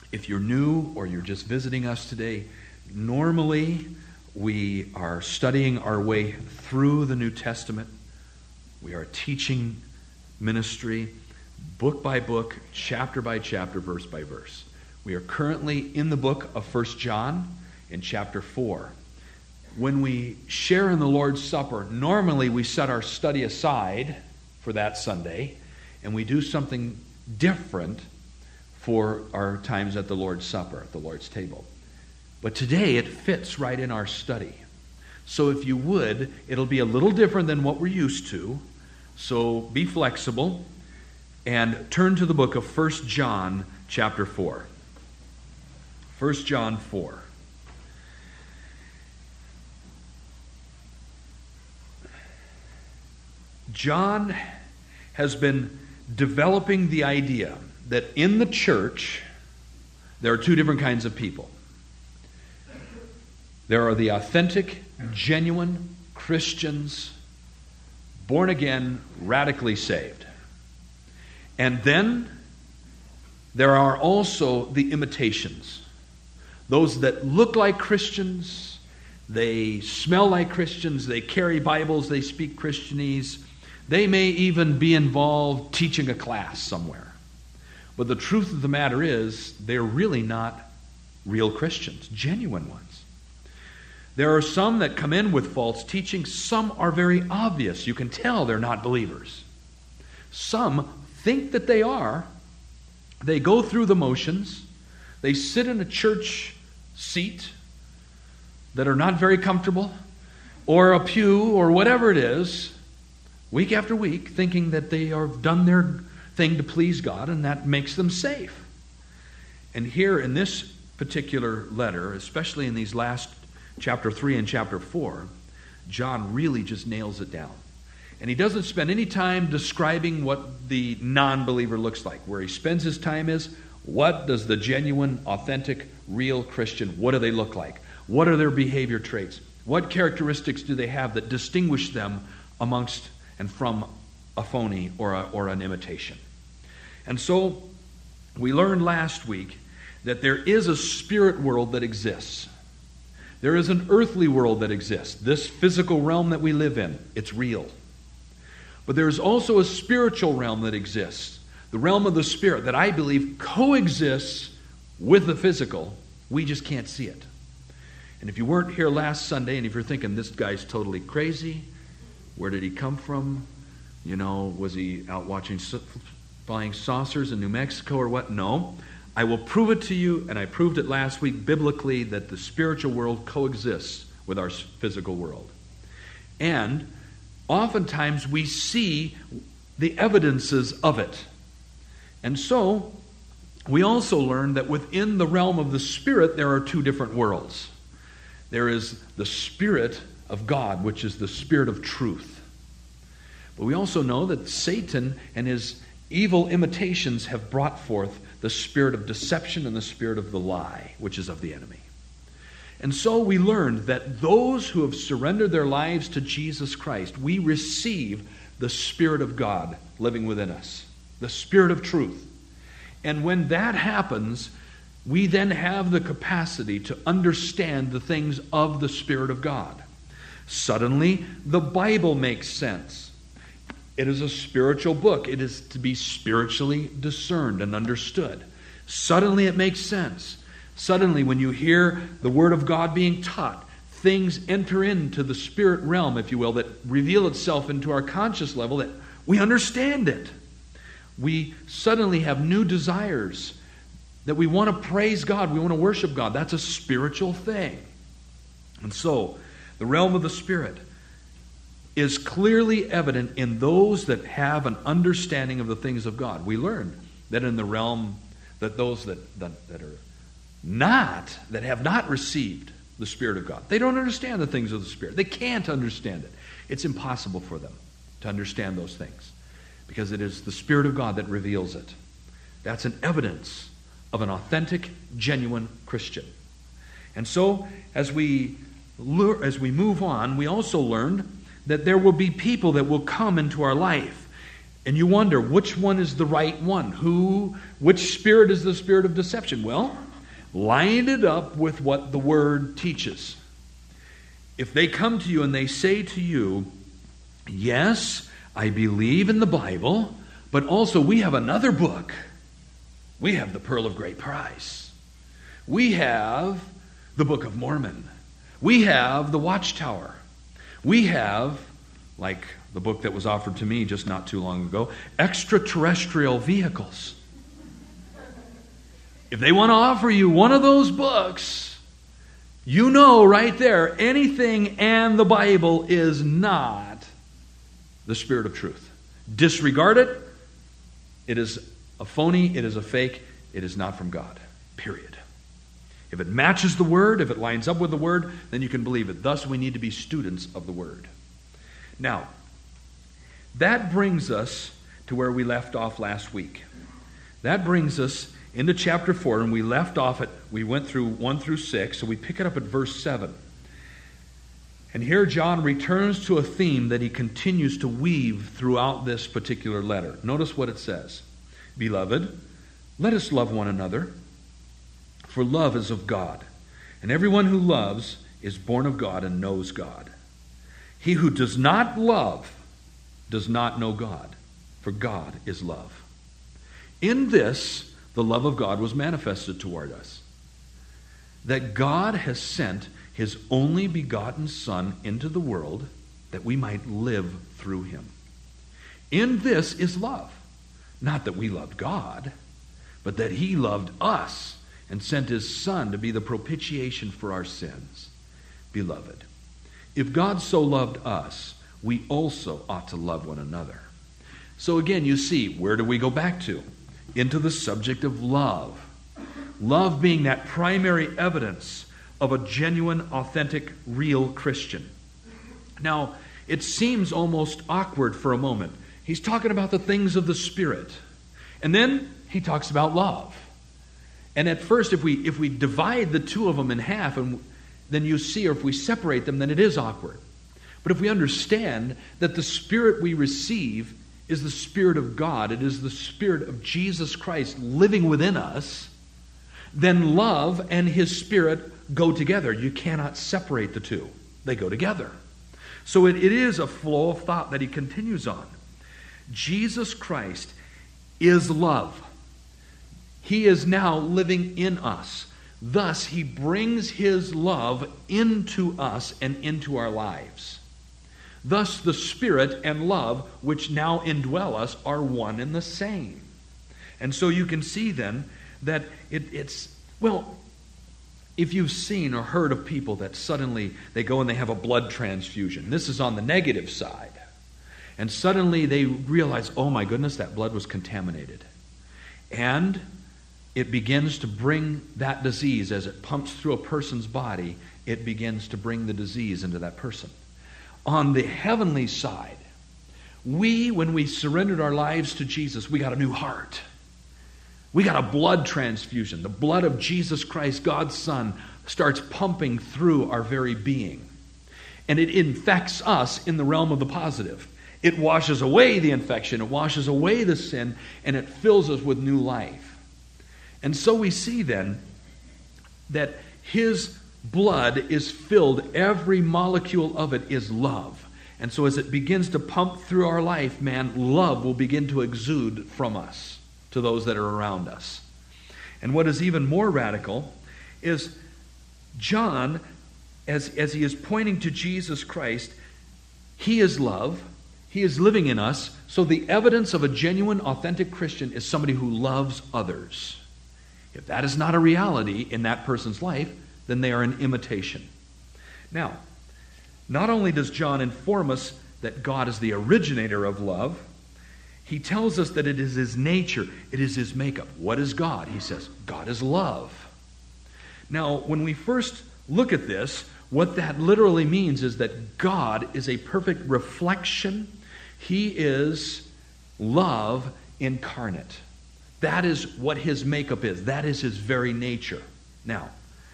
If you're new or you're just visiting us today, normally we are studying our way through the New Testament. We are teaching ministry, book by book, chapter by chapter, verse by verse. We are currently in the book of 1 John in chapter 4. When we share in the Lord's Supper, normally we set our study aside for that Sunday, and we do something different for our times at the Lord's Supper, at the Lord's table. But today it fits right in our study. So if you would, it'll be a little different than what we're used to. So be flexible and turn to the book of 1 John chapter 4. 1 John 4. John has been developing the idea that in the church there are two different kinds of people. There are the authentic, genuine Christians, born again, radically saved. And then there are also the imitations. Those that look like Christians, they smell like Christians, they carry Bibles, they speak Christianese. They may even be involved teaching a class somewhere. But the truth of the matter is, they're really not real Christians, genuine ones. There are some that come in with false teaching. Some are very obvious. You can tell they're not believers. Some think that they are. They go through the motions. They sit in a church seat that are not very comfortable, or a pew, or whatever it is, week after week, thinking that they have done their thing to please God, and that makes them safe. And here in this particular letter, especially in these last chapter 3 and chapter 4, John really just nails it down. And he doesn't spend any time describing what the non-believer looks like. Where he spends his time is, what does the genuine, authentic, real Christian, what do they look like? What are their behavior traits? What characteristics do they have that distinguish them amongst and from a phony or an imitation? And so we learned last week that there is a spirit world that exists. There is an earthly world that exists. This physical realm that we live in, it's real. But there's also a spiritual realm that exists. The realm of the spirit that I believe coexists with the physical. We just can't see it. And if you weren't here last Sunday, and if you're thinking, this guy's totally crazy, where did he come from? You know, was he out watching flying saucers in New Mexico or what? No. I will prove it to you, and I proved it last week biblically, that the spiritual world coexists with our physical world. And oftentimes we see the evidences of it. And so we also learn that within the realm of the spirit there are two different worlds. There is the Spirit of God, which is the Spirit of truth. But we also know that Satan and his evil imitations have brought forth the spirit of deception and the spirit of the lie, which is of the enemy. And so we learned that those who have surrendered their lives to Jesus Christ, we receive the Spirit of God living within us, the Spirit of truth. And when that happens, we then have the capacity to understand the things of the Spirit of God. Suddenly, the Bible makes sense. It is a spiritual book. It is to be spiritually discerned and understood. Suddenly, it makes sense. Suddenly, when you hear the Word of God being taught, things enter into the spirit realm, if you will, that reveal itself into our conscious level, that we understand it. We suddenly have new desires, that we want to praise God, we want to worship God. That's a spiritual thing. And so, the realm of the Spirit is clearly evident in those that have an understanding of the things of God. We learned that in the realm, that those that have not received the Spirit of God, they don't understand the things of the Spirit. They can't understand it. It's impossible for them to understand those things, because it is the Spirit of God that reveals it. That's an evidence of an authentic, genuine Christian. And so, as we move on, we also learned that there will be people that will come into our life And you wonder, which one is the right one? Which spirit is the spirit of deception? Well, line it up with what the Word teaches. If they come to you and they say to you, yes, I believe in the Bible, but also we have another book. We have the Pearl of Great Price. We have the Book of Mormon. We have the Watchtower. We have, like the book that was offered to me just not too long ago, Extraterrestrial Vehicles. If they want to offer you one of those books, you know right there, anything and the Bible is not the spirit of truth. Disregard it. It is a phony. It is a fake. It is not from God. Period. If it matches the Word, if it lines up with the Word, then you can believe it. Thus, we need to be students of the Word. Now, that brings us to where we left off last week. That brings us into chapter 4, and we left off at, we went through 1 through 6, so we pick it up at verse 7. And here John returns to a theme that he continues to weave throughout this particular letter. Notice what it says. Beloved, let us love one another, for love is of God, and everyone who loves is born of God and knows God. He who does not love does not know God, for God is love. In this, the love of God was manifested toward us, that God has sent His only begotten Son into the world that we might live through Him. In this is love, not that we loved God, but that He loved us and sent His Son to be the propitiation for our sins. Beloved, if God so loved us, we also ought to love one another. So again, you see, where do we go back to? Into the subject of love. Love being that primary evidence of a genuine, authentic, real Christian. Now, it seems almost awkward for a moment. He's talking about the things of the Spirit. And then he talks about love. And at first, if we divide the two of them in half, and then you see, or if we separate them, then it is awkward. But if we understand that the Spirit we receive is the Spirit of God, it is the Spirit of Jesus Christ living within us, then love and His Spirit go together. You cannot separate the two. They go together. So it is a flow of thought that he continues on. Jesus Christ is love. He is now living in us. Thus, He brings His love into us and into our lives. Thus, the Spirit and love which now indwell us are one and the same. And so you can see then that it's if you've seen or heard of people that suddenly they go and they have a blood transfusion. This is on the negative side. And suddenly they realize, oh my goodness, that blood was contaminated. And it begins to bring that disease as it pumps through a person's body, it begins to bring the disease into that person. On the heavenly side, when we surrendered our lives to Jesus, we got a new heart. We got a blood transfusion. The blood of Jesus Christ, God's Son, starts pumping through our very being. And it infects us in the realm of the positive. It washes away the infection, it washes away the sin, and it fills us with new life. And so we see then that His blood is filled, every molecule of it is love. And so as it begins to pump through our life, love will begin to exude from us to those that are around us. And what is even more radical is John, as he is pointing to Jesus Christ, He is love, He is living in us, so the evidence of a genuine, authentic Christian is somebody who loves others. If that is not a reality in that person's life, then they are an imitation. Now, not only does John inform us that God is the originator of love, he tells us that it is His nature, it is His makeup. What is God? He says, God is love. Now, when we first look at this, what that literally means is that God is a perfect reflection. He is love incarnate. That is what His makeup is. That is His very nature. Now,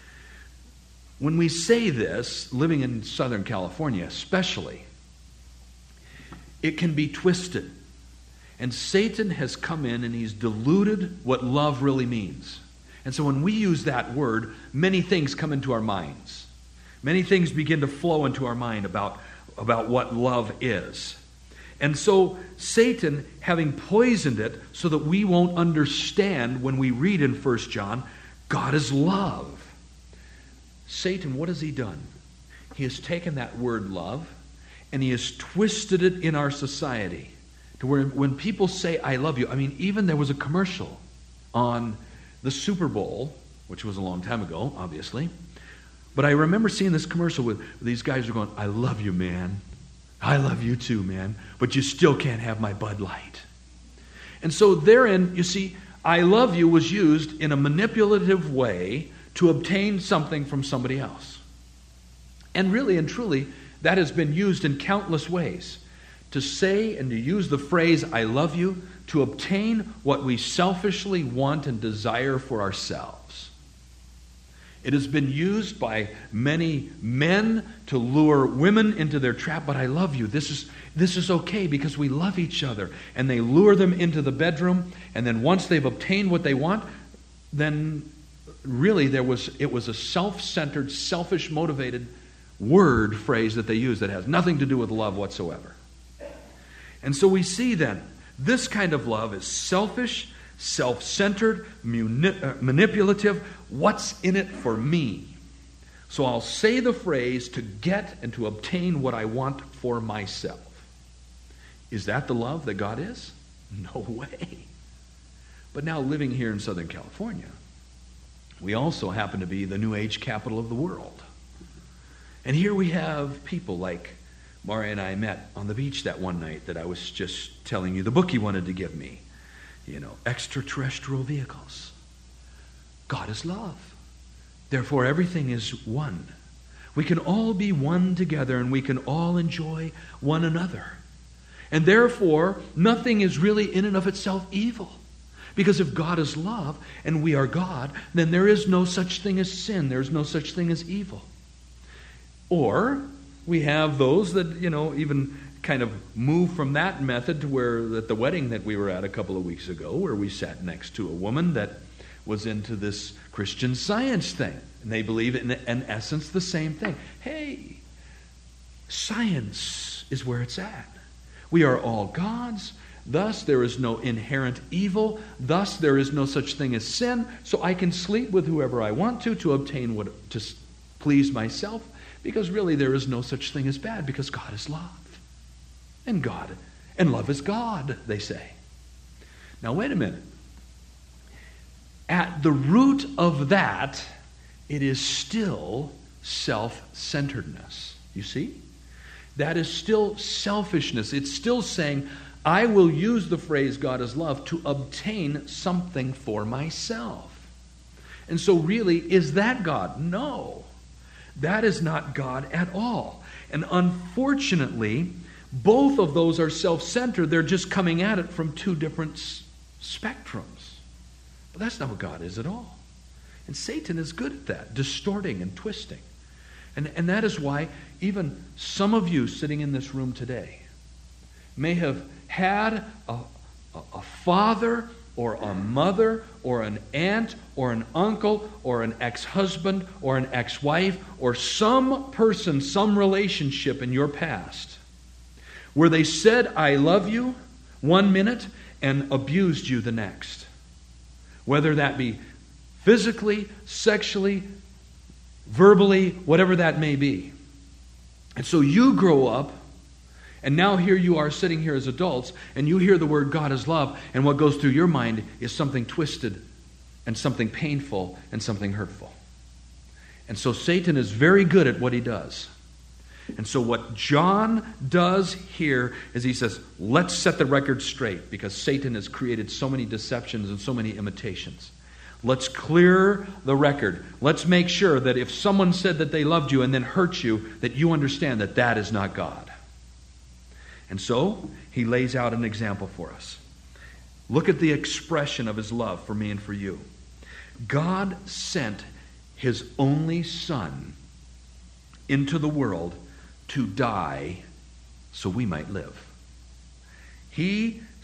when we say this, living in Southern California especially, it can be twisted. And Satan has come in and he's diluted what love really means. And so when we use that word, many things come into our minds. Many things begin to flow into our mind about what love is. And so Satan, having poisoned it so that we won't understand when we read in 1 John, God is love. Satan, what has he done? He has taken that word love and he has twisted it in our society to where when people say, I love you, I mean, even there was a commercial on the Super Bowl, which was a long time ago, obviously. But I remember seeing this commercial with these guys are going, I love you, man. I love you too, man. But you still can't have my Bud Light. And so therein, you see, I love you was used in a manipulative way to obtain something from somebody else. And really and truly, that has been used in countless ways. To say and to use the phrase, I love you, to obtain what we selfishly want and desire for ourselves. It has been used by many men to lure women into their trap, but I love you. This is okay because we love each other. And they lure them into the bedroom, and then once they've obtained what they want, then really it was a self-centered, selfish motivated word phrase that they use that has nothing to do with love whatsoever. And so we see then, this kind of love is selfish, self-centered, manipulative. What's in it for me? So I'll say the phrase to get and to obtain what I want for myself. Is that the love that God is? No way. But now living here in Southern California, we also happen to be the New Age capital of the world. And here we have people like Mara and I met on the beach that one night that I was just telling you the book he wanted to give me. You know, extraterrestrial vehicles. God is love. Therefore, everything is one. We can all be one together and we can all enjoy one another. And therefore, nothing is really in and of itself evil. Because if God is love and we are God, then there is no such thing as sin. There is no such thing as evil. Or we have those that, even kind of move from that method to where at the wedding that we were at a couple of weeks ago, where we sat next to a woman that was into this Christian Science thing. And they believe in essence the same thing. Hey, science is where it's at. We are all gods. Thus, there is no inherent evil. Thus, there is no such thing as sin. So I can sleep with whoever I want to obtain to please myself. Because really there is no such thing as bad, because God is love. And love is God, they say. Now wait a minute. At the root of that, it is still self-centeredness. You see? That is still selfishness. It's still saying, I will use the phrase God is love to obtain something for myself. And so really, is that God? No. That is not God at all. And unfortunately, both of those are self-centered. They're just coming at it from two different spectrums. But that's not what God is at all. And Satan is good at that, distorting and twisting. And that is why even some of you sitting in this room today may have had a father or a mother, or an aunt, or an uncle, or an ex-husband, or an ex-wife, or some person, some relationship in your past, where they said, I love you, one minute, and abused you the next. Whether that be physically, sexually, verbally, whatever that may be. And so you grow up, and now here you are sitting here as adults, and you hear the word God is love, and what goes through your mind is something twisted, and something painful, and something hurtful. And so Satan is very good at what he does. And so what John does here is he says, let's set the record straight, because Satan has created so many deceptions and so many imitations. Let's clear the record. Let's make sure that if someone said that they loved you and then hurt you, that you understand that that is not God. And so, he lays out an example for us. Look at the expression of his love for me and for you. God sent his only Son into the world to die so we might live. He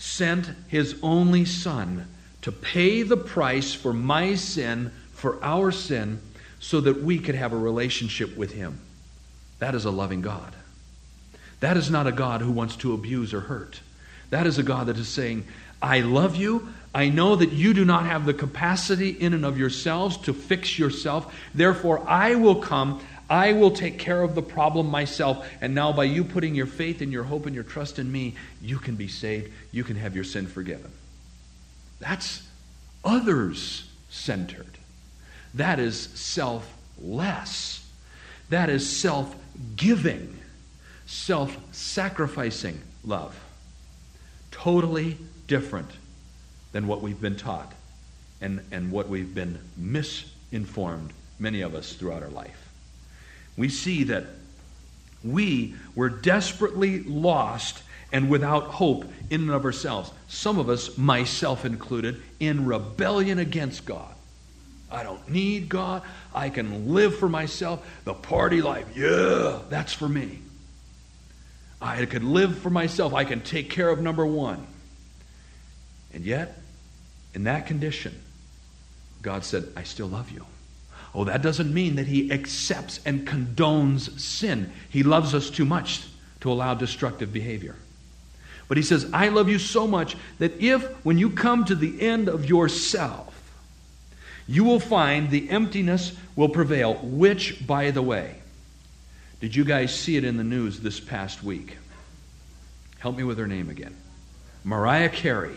sent His only Son to pay the price for my sin, for our sin, so that we could have a relationship with Him. That is a loving God. That is not a God who wants to abuse or hurt. That is a God that is saying, I love you. I know that you do not have the capacity in and of yourselves to fix yourself. Therefore, I will come. I will take care of the problem myself. And now by you putting your faith and your hope and your trust in me, you can be saved. You can have your sin forgiven. That's others-centered. That is selfless. That is self-giving, self-sacrificing love. Totally different than what we've been taught and what we've been misinformed, many of us, throughout our life. We see that we were desperately lost and without hope in and of ourselves. Some of us, myself included, in rebellion against God. I don't need God. I can live for myself. The party life, yeah, that's for me. I could live for myself. I can take care of number one. And yet, in that condition, God said, I still love you. Oh, that doesn't mean that He accepts and condones sin. He loves us too much to allow destructive behavior. But He says, I love you so much that if, when you come to the end of yourself, you will find the emptiness will prevail, which, by the way, did you guys see it in the news this past week? Help me with her name again. Mariah Carey.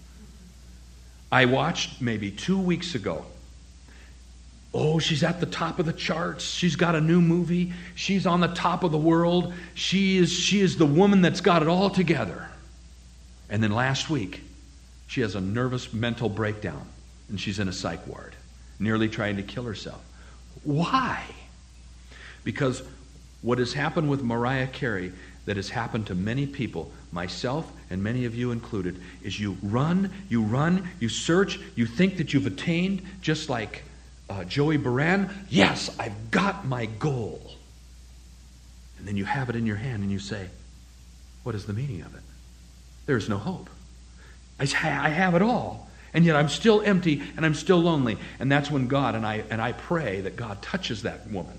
I watched maybe 2 weeks ago. Oh, she's at the top of the charts. She's got a new movie. She's on the top of the world. She is the woman that's got it all together. And then last week, she has a nervous mental breakdown, and she's in a psych ward, nearly trying to kill herself. Why? Because what has happened with Mariah Carey, that has happened to many people, myself and many of you included, is you run, you search, you think that you've attained, just like Joey Baran. Yes, I've got my goal. And then you have it in your hand and you say, what is the meaning of it? There's no hope. I have it all, and yet I'm still empty and I'm still lonely. And that's when God, and I pray that God touches that woman.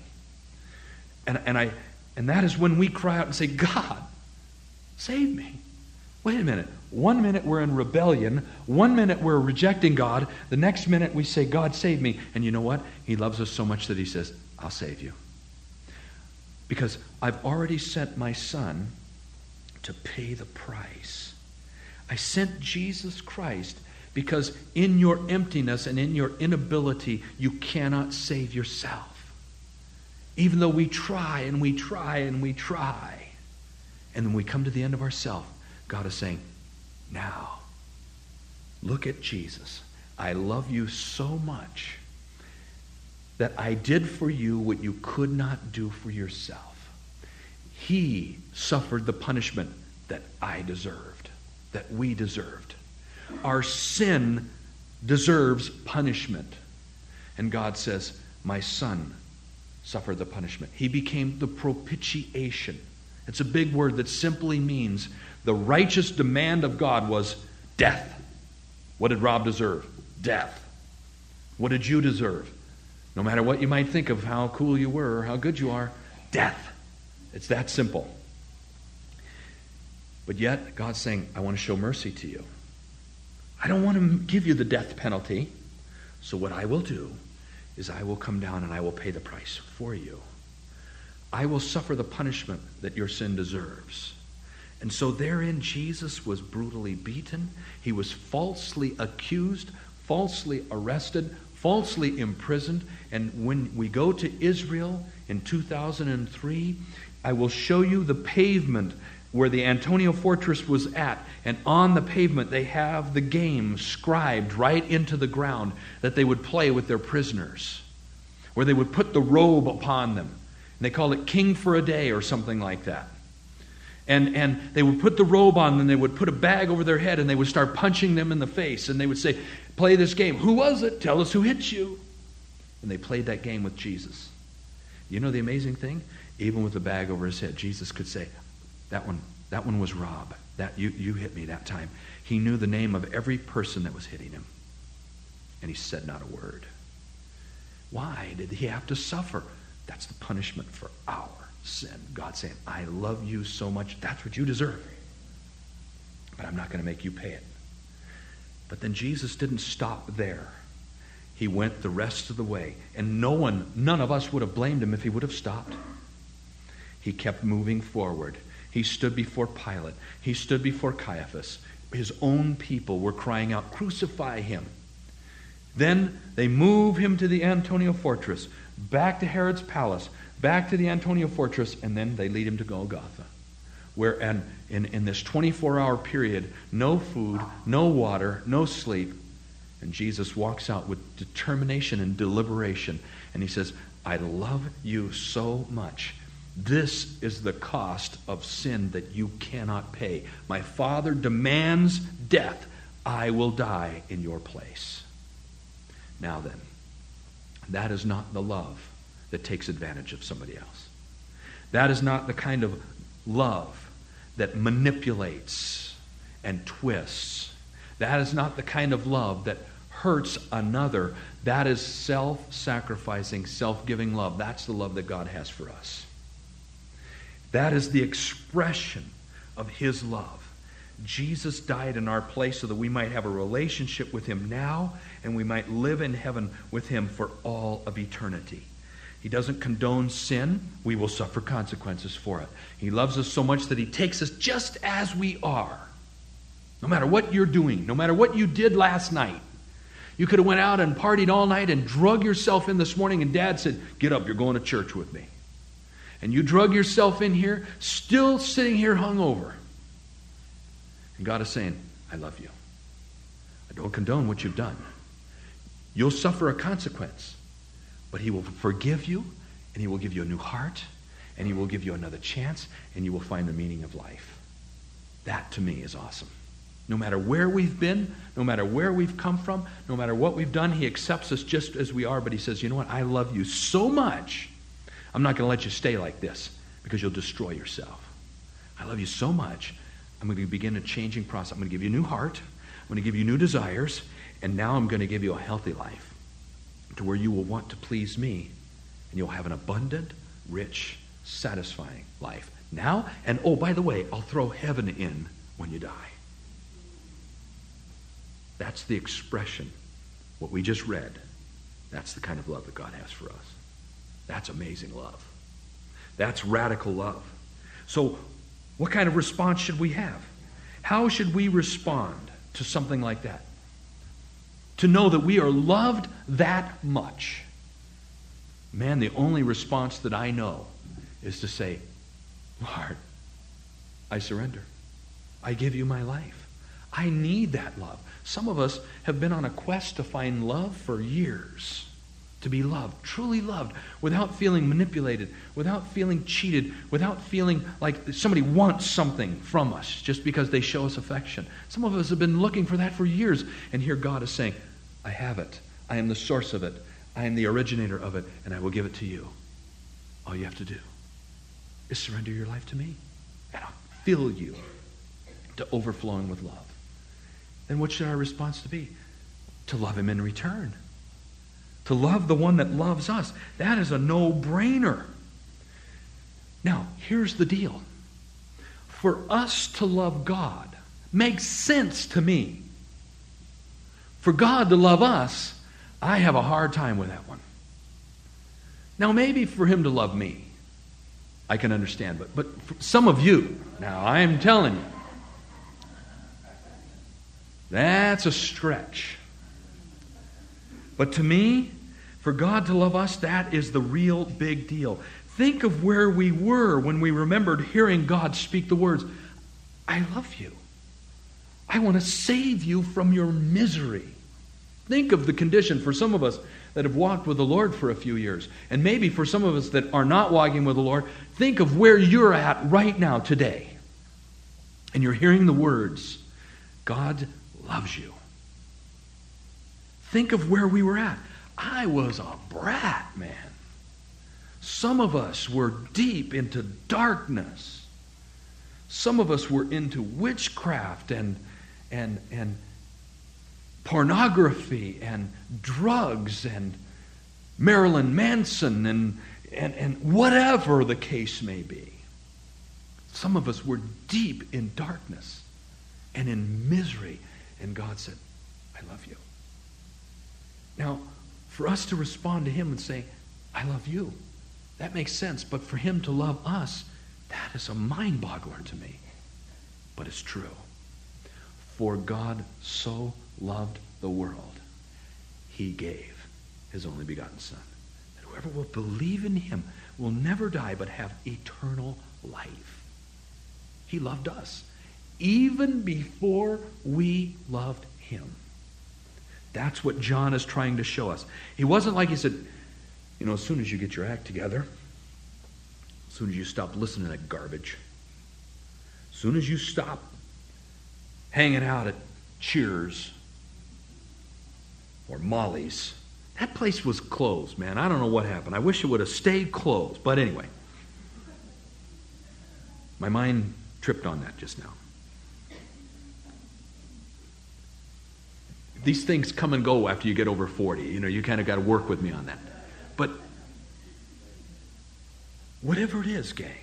And that is when we cry out and say, God, save me. Wait a minute. 1 minute we're in rebellion. 1 minute we're rejecting God. The next minute we say, God, save me. And you know what? He loves us so much that He says, I'll save you. Because I've already sent my Son to pay the price. I sent Jesus Christ because in your emptiness and in your inability, you cannot save yourself. Even though we try and we try and we try, and then we come to the end of ourselves, God is saying, now, look at Jesus. I love you so much that I did for you what you could not do for yourself. He suffered the punishment that I deserved, that we deserved. Our sin deserves punishment. And God says, my Son suffered the punishment. He became the propitiation. It's a big word that simply means the righteous demand of God was death. What did Rob deserve? Death. What did you deserve? No matter what you might think of how cool you were or how good you are, death. It's that simple. But yet, God's saying, I want to show mercy to you. I don't want to give you the death penalty. So what I will do is I will come down and I will pay the price for you. I will suffer the punishment that your sin deserves. And so therein Jesus was brutally beaten. He was falsely accused, falsely arrested, falsely imprisoned. And when we go to Israel in 2003, I will show you the pavement where the Antonia Fortress was at, and on the pavement they have the game scribed right into the ground that they would play with their prisoners, where they would put the robe upon them. And they called it King for a Day or something like that. And they would put the robe on them, they would put a bag over their head, and they would start punching them in the face, and they would say, play this game. Who was it? Tell us who hit you. And they played that game with Jesus. You know the amazing thing? Even with the bag over his head, Jesus could say, that one was Rob. That you hit me that time. He knew the name of every person that was hitting him. And he said not a word. Why did he have to suffer? That's the punishment for our sin. God saying, I love you so much. That's what you deserve. But I'm not going to make you pay it. But then Jesus didn't stop there. He went the rest of the way. And none of us would have blamed him if he would have stopped. He kept moving forward. He stood before Pilate. He stood before Caiaphas. His own people were crying out, crucify him. Then they move him to the Antonia fortress, back to Herod's palace, back to the Antonia fortress, and then they lead him to Golgotha. Where in this 24-hour period, no food, no water, no sleep. And Jesus walks out with determination and deliberation. And he says, I love you so much. This is the cost of sin that you cannot pay. My Father demands death. I will die in your place. Now then, that is not the love that takes advantage of somebody else. That is not the kind of love that manipulates and twists. That is not the kind of love that hurts another. That is self-sacrificing, self-giving love. That's the love that God has for us. That is the expression of his love. Jesus died in our place so that we might have a relationship with him now and we might live in heaven with him for all of eternity. He doesn't condone sin. We will suffer consequences for it. He loves us so much that he takes us just as we are. No matter what you're doing, no matter what you did last night. You could have went out and partied all night and drug yourself in this morning and Dad said, get up, you're going to church with me. And you drug yourself in here, still sitting here hungover. And God is saying, I love you. I don't condone what you've done. You'll suffer a consequence. But he will forgive you, and he will give you a new heart, and he will give you another chance, and you will find the meaning of life. That, to me, is awesome. No matter where we've been, no matter where we've come from, no matter what we've done, he accepts us just as we are, but he says, you know what, I love you so much, I'm not going to let you stay like this, because you'll destroy yourself. I love you so much, I'm going to begin a changing process. I'm going to give you a new heart, I'm going to give you new desires, and now I'm going to give you a healthy life, to where you will want to please me, and you'll have an abundant, rich, satisfying life. Now, and oh, by the way, I'll throw heaven in when you die. That's the expression. What we just read, that's the kind of love that God has for us. That's amazing love. That's radical love. So, what kind of response should we have? How should we respond to something like that? To know that we are loved that much. Man, the only response that I know is to say, Lord, I surrender. I give you my life. I need that love. Some of us have been on a quest to find love for years. To be loved, truly loved, without feeling manipulated, without feeling cheated, without feeling like somebody wants something from us just because they show us affection. Some of us have been looking for that for years, and here God is saying, I have it. I am the source of it. I am the originator of it, and I will give it to you. All you have to do is surrender your life to me, and I'll fill you to overflowing with love. Then what should our response to be? To love him in return. To love the one that loves us. That is a no-brainer. Now, here's the deal. For us to love God makes sense to me. For God to love us, I have a hard time with that one. Now, maybe for him to love me, I can understand. But for some of you, now I am telling you, that's a stretch. But to me, for God to love us, that is the real big deal. Think of where we were when we remembered hearing God speak the words, I love you. I want to save you from your misery. Think of the condition for some of us that have walked with the Lord for a few years. And maybe for some of us that are not walking with the Lord, think of where you're at right now today. And you're hearing the words, God loves you. Think of where we were at. I was a brat, man. Some of us were deep into darkness. Some of us were into witchcraft and pornography and drugs and Marilyn Manson and whatever the case may be. Some of us were deep in darkness and in misery, and God said, I love you. Now, for us to respond to him and say, I love you, that makes sense. But for him to love us, that is a mind-boggler to me. But it's true. For God so loved the world, he gave his only begotten Son, that whoever will believe in him will never die but have eternal life. He loved us even before we loved him. That's what John is trying to show us. He wasn't like he said, as soon as you get your act together, as soon as you stop listening to that garbage, as soon as you stop hanging out at Cheers or Molly's, that place was closed, man. I don't know what happened. I wish it would have stayed closed. But anyway, my mind tripped on that just now. These things come and go after you get over 40. You kind of got to work with me on that. But whatever it is, gang,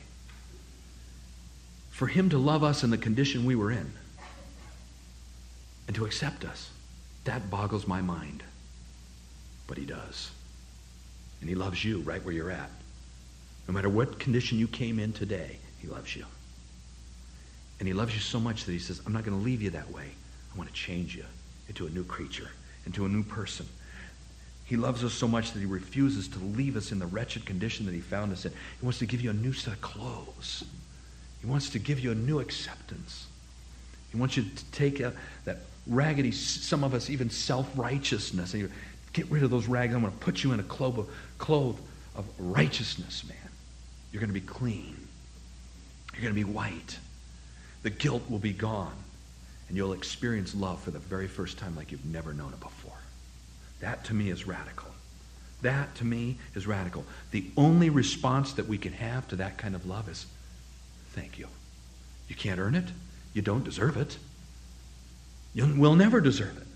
for him to love us in the condition we were in and to accept us, that boggles my mind. But he does. And he loves you right where you're at. No matter what condition you came in today, he loves you. And he loves you so much that he says, I'm not going to leave you that way. I want to change you into a new creature, into a new person. He loves us so much that he refuses to leave us in the wretched condition that he found us in. He wants to give you a new set of clothes. He wants to give you a new acceptance. He wants you to take that raggedy, some of us even self-righteousness, and you get rid of those rags. I'm going to put you in a cloth of righteousness, man. You're going to be clean. You're going to be white. The guilt will be gone. And you'll experience love for the very first time like you've never known it before. That to me is radical. That to me is radical. The only response that we can have to that kind of love is, thank you. You can't earn it. You don't deserve it. You will never deserve it.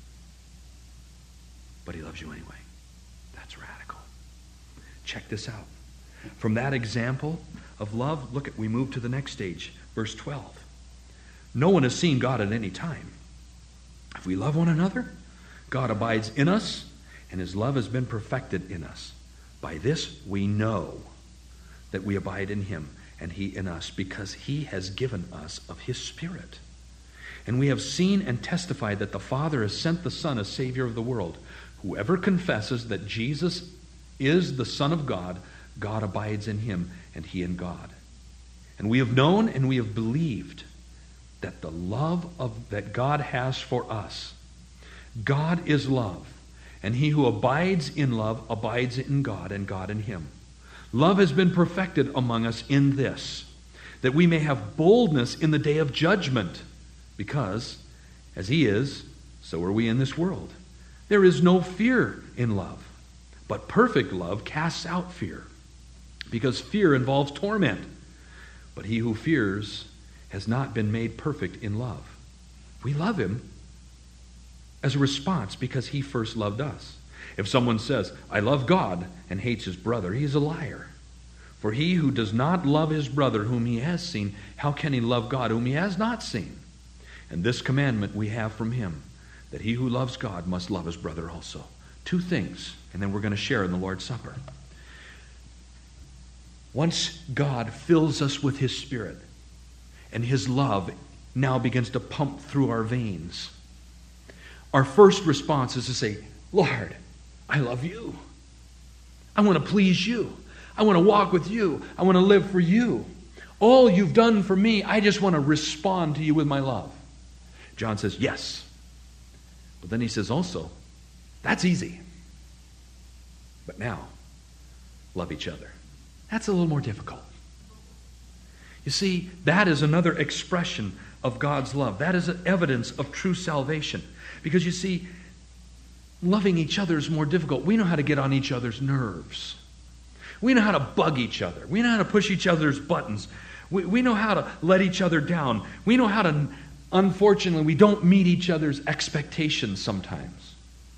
But he loves you anyway. That's radical. Check this out. From that example of love, we move to the next stage, verse 12. No one has seen God at any time. If we love one another, God abides in us, and his love has been perfected in us. By this we know that we abide in him, and he in us, because he has given us of his Spirit. And we have seen and testified that the Father has sent the Son as Savior of the world. Whoever confesses that Jesus is the Son of God, God abides in him, and he in God. And we have known and we have believed that the love that God has for us. God is love, and he who abides in love abides in God, and God in him. Love has been perfected among us in this, that we may have boldness in the day of judgment, because as he is, so are we in this world. There is no fear in love, but perfect love casts out fear, because fear involves torment. But he who fears has not been made perfect in love. We love him as a response because he first loved us. If someone says, I love God, and hates his brother, he is a liar. For he who does not love his brother whom he has seen, how can he love God whom he has not seen? And this commandment we have from him, that he who loves God must love his brother also. Two things, and then we're going to share in the Lord's Supper. Once God fills us with his Spirit, and his love now begins to pump through our veins, our first response is to say, Lord, I love you. I want to please you. I want to walk with you. I want to live for you. All you've done for me, I just want to respond to you with my love. John says, yes. But then he says also, that's easy. But now, love each other. That's a little more difficult. You see, that is another expression of God's love. That is an evidence of true salvation. Because you see, loving each other is more difficult. We know how to get on each other's nerves. We know how to bug each other. We know how to push each other's buttons. We know how to let each other down. We know how to, unfortunately, we don't meet each other's expectations sometimes.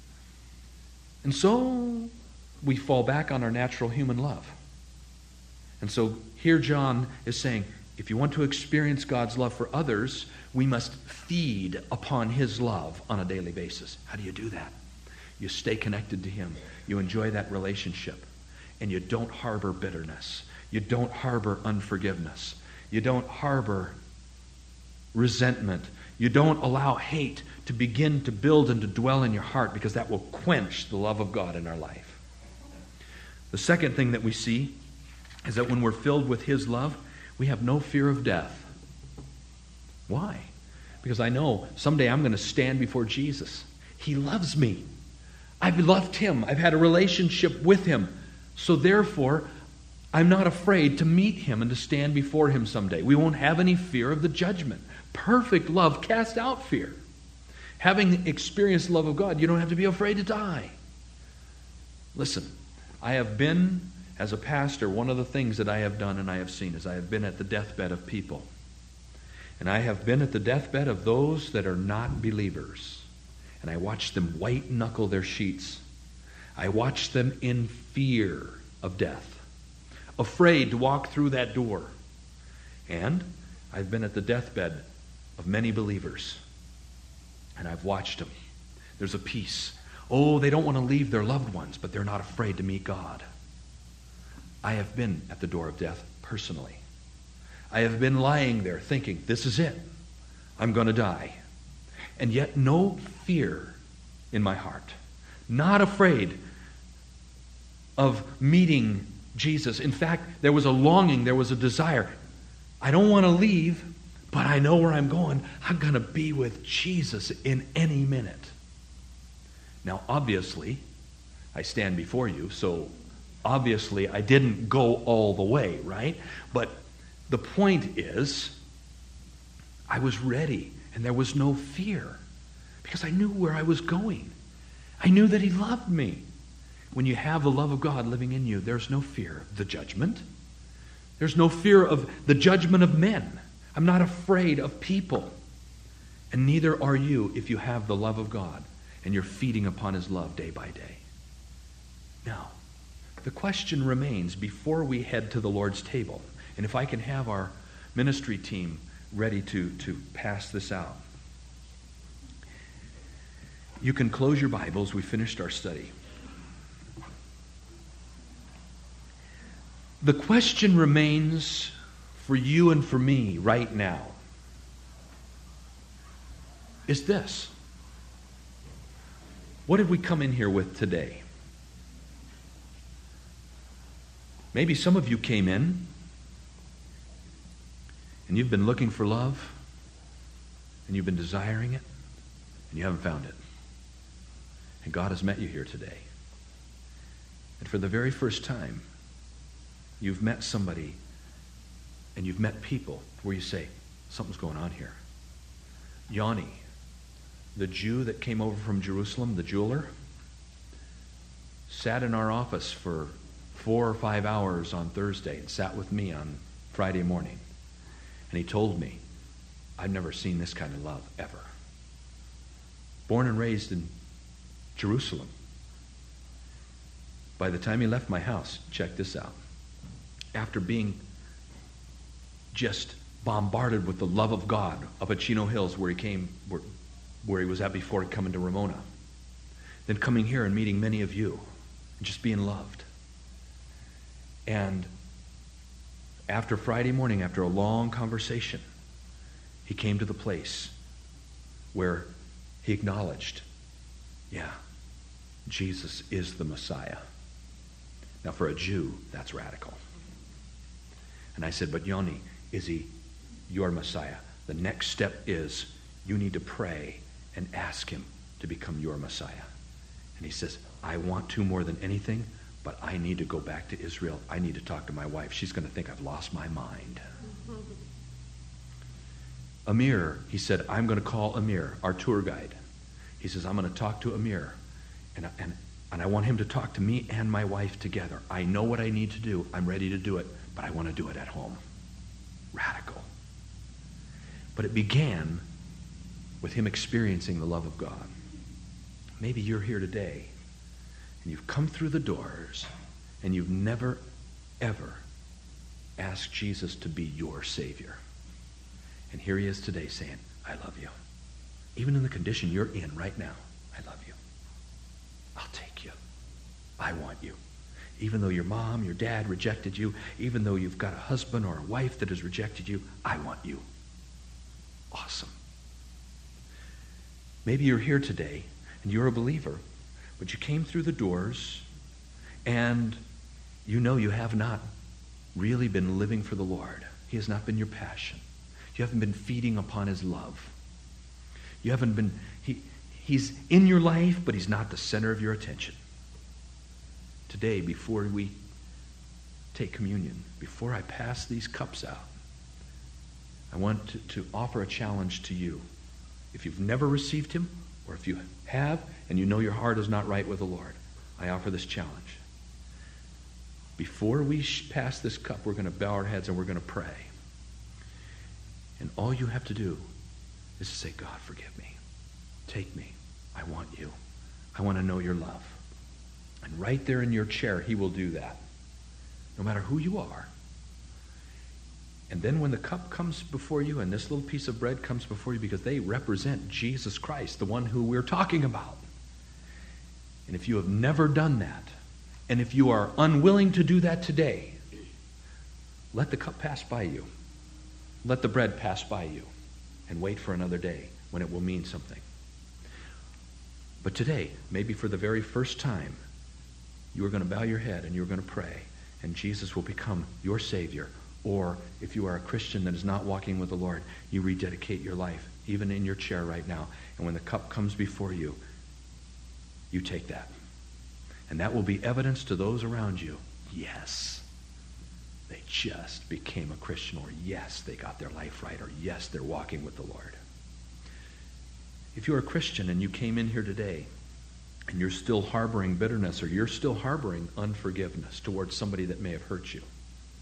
And so we fall back on our natural human love. And so here John is saying, if you want to experience God's love for others, we must feed upon His love on a daily basis. How do you do that? You stay connected to Him. You enjoy that relationship. And you don't harbor bitterness. You don't harbor unforgiveness. You don't harbor resentment. You don't allow hate to begin to build and to dwell in your heart, because that will quench the love of God in our life. The second thing that we see is that when we're filled with His love, we have no fear of death. Why? Because I know someday I'm going to stand before Jesus. He loves me. I've loved Him. I've had a relationship with Him. So therefore, I'm not afraid to meet Him and to stand before Him someday. We won't have any fear of the judgment. Perfect love casts out fear. Having experienced the love of God, you don't have to be afraid to die. Listen, I have been, as a pastor, one of the things that I have done and I have seen is I have been at the deathbed of people. And I have been at the deathbed of those that are not believers. And I watched them white-knuckle their sheets. I watched them in fear of death, afraid to walk through that door. And I've been at the deathbed of many believers. And I've watched them. There's a peace. Oh, they don't want to leave their loved ones, but they're not afraid to meet God. I have been at the door of death personally. I have been lying there thinking, this is it. I'm going to die. And yet no fear in my heart. Not afraid of meeting Jesus. In fact, there was a longing, there was a desire. I don't want to leave, but I know where I'm going. I'm going to be with Jesus in any minute. Now, obviously, I stand before you, so obviously I didn't go all the way, right? But the point is, I was ready, and there was no fear, because I knew where I was going. I knew that He loved me. When you have the love of God living in you, there's no fear of the judgment. There's no fear of the judgment of men. I'm not afraid of people. And neither are you if you have the love of God and you're feeding upon His love day by day. Now, the question remains before we head to the Lord's table, and if I can have our ministry team ready to pass this out. You can close your Bibles. We finished our study. The question remains for you and for me right now is this. What did we come in here with today? Maybe some of you came in and you've been looking for love and you've been desiring it and you haven't found it. And God has met you here today. And for the very first time, you've met somebody and you've met people where you say, something's going on here. Yanni, the Jew that came over from Jerusalem, the jeweler, sat in our office for 4 or 5 hours on Thursday and sat with me on Friday morning. And he told me, I've never seen this kind of love ever. Born and raised in Jerusalem. By the time he left my house, check this out. After being just bombarded with the love of God up at Chino Hills where he was at before coming to Ramona. Then coming here and meeting many of you and just being loved. And after Friday morning, after a long conversation, he came to the place where he acknowledged, yeah, Jesus is the Messiah. Now for a Jew, that's radical. And I said, but Yoni, is he your Messiah? The next step is you need to pray and ask him to become your Messiah. And he says, I want to more than anything, but I need to go back to Israel. I need to talk to my wife. She's going to think I've lost my mind. Amir, he said, I'm going to call Amir, our tour guide. He says, I'm going to talk to Amir, and I want him to talk to me and my wife together. I know what I need to do. I'm ready to do it, but I want to do it at home. Radical. But it began with him experiencing the love of God. Maybe you're here today and you've come through the doors and you've never, ever asked Jesus to be your Savior. And here he is today saying, I love you. Even in the condition you're in right now, I love you. I'll take you. I want you. Even though your mom, your dad rejected you, even though you've got a husband or a wife that has rejected you, I want you. Awesome. Maybe you're here today and you're a believer, but you came through the doors and you know you have not really been living for the Lord. He has not been your passion. You haven't been feeding upon his love. You haven't been, he's in your life, but he's not the center of your attention. Today, before we take communion, before I pass these cups out, I want to offer a challenge to you. If you've never received him, or if you have, and you know your heart is not right with the Lord, I offer this challenge. Before we pass this cup, we're going to bow our heads and we're going to pray. And all you have to do is to say, God, forgive me. Take me. I want you. I want to know your love. And right there in your chair, he will do that. No matter who you are. And then when the cup comes before you and this little piece of bread comes before you, because they represent Jesus Christ, the one who we're talking about. And if you have never done that, and if you are unwilling to do that today, let the cup pass by you. Let the bread pass by you. And wait for another day when it will mean something. But today, maybe for the very first time, you are going to bow your head and you're going to pray. And Jesus will become your Savior. Or if you are a Christian that is not walking with the Lord, you rededicate your life, even in your chair right now. And when the cup comes before you, you take that. And that will be evidence to those around you. Yes, they just became a Christian. Or yes, they got their life right. Or yes, they're walking with the Lord. If you're a Christian and you came in here today and you're still harboring bitterness or you're still harboring unforgiveness towards somebody that may have hurt you,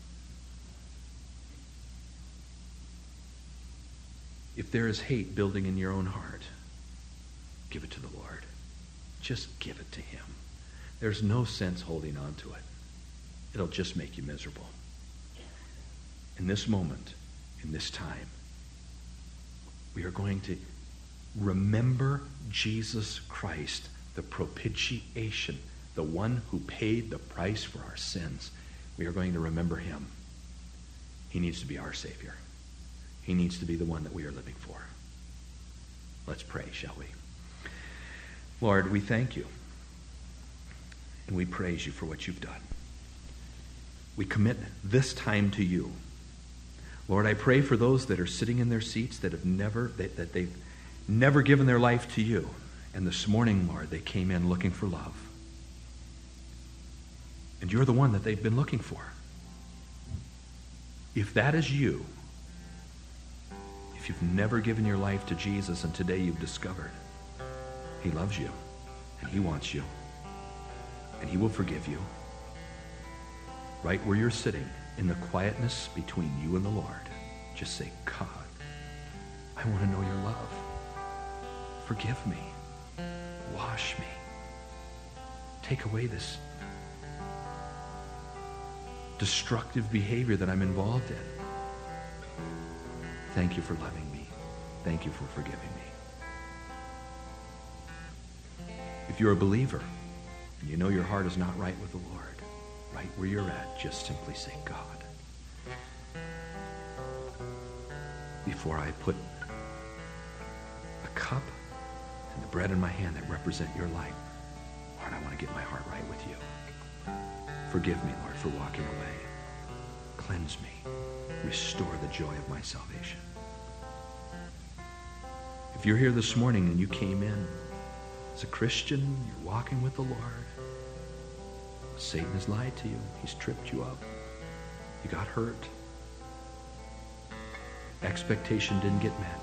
if there is hate building in your own heart, give it to the Lord. Just give it to him. There's no sense holding on to it. It'll just make you miserable. In this moment, in this time, we are going to remember Jesus Christ, the propitiation, the one who paid the price for our sins. We are going to remember him. He needs to be our Savior. He needs to be the one that we are living for. Let's pray, shall we? Lord, we thank you. And we praise you for what you've done. We commit this time to you. Lord, I pray for those that are sitting in their seats that they've never given their life to you. And this morning, Lord, they came in looking for love. And you're the one that they've been looking for. If that is you, if you've never given your life to Jesus and today you've discovered he loves you and he wants you and he will forgive you, right where you're sitting in the quietness between you and the Lord, just say, God, I want to know your love. Forgive me. Wash me. Take away this destructive behavior that I'm involved in. Thank you for loving me. Thank you for forgiving me. If you're a believer and you know your heart is not right with the Lord, right where you're at, just simply say, God, before I put a cup and the bread in my hand that represent your life, Lord, I want to get my heart right with you. Forgive me, Lord, for walking away. Cleanse me. Restore the joy of my salvation. If you're here this morning and you came in as a Christian, you're walking with the Lord, Satan has lied to you. He's tripped you up. You got hurt. Expectation didn't get met.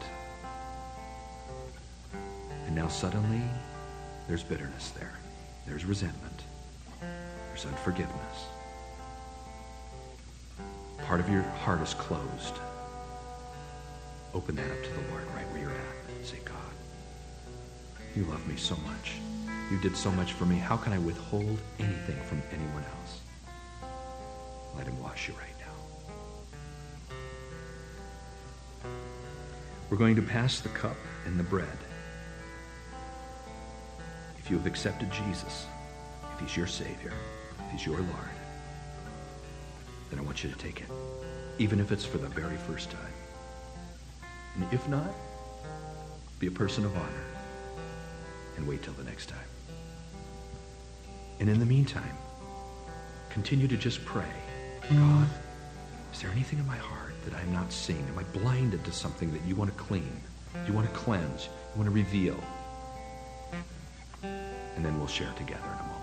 And now suddenly there's bitterness there. There's resentment. There's unforgiveness. Part of your heart is closed. Open that up to the Lord right where you're at. Say, God, you love me so much. You did so much for me. How can I withhold anything from anyone else? Let him wash you right now. We're going to pass the cup and the bread. If you have accepted Jesus, if he's your Savior, if he's your Lord, then I want you to take it, even if it's for the very first time. And if not, be a person of honor and wait till the next time. And in the meantime, continue to just pray. God, is there anything in my heart that I'm not seeing? Am I blinded to something that you want to clean? You want to cleanse? You want to reveal? And then we'll share together in a moment.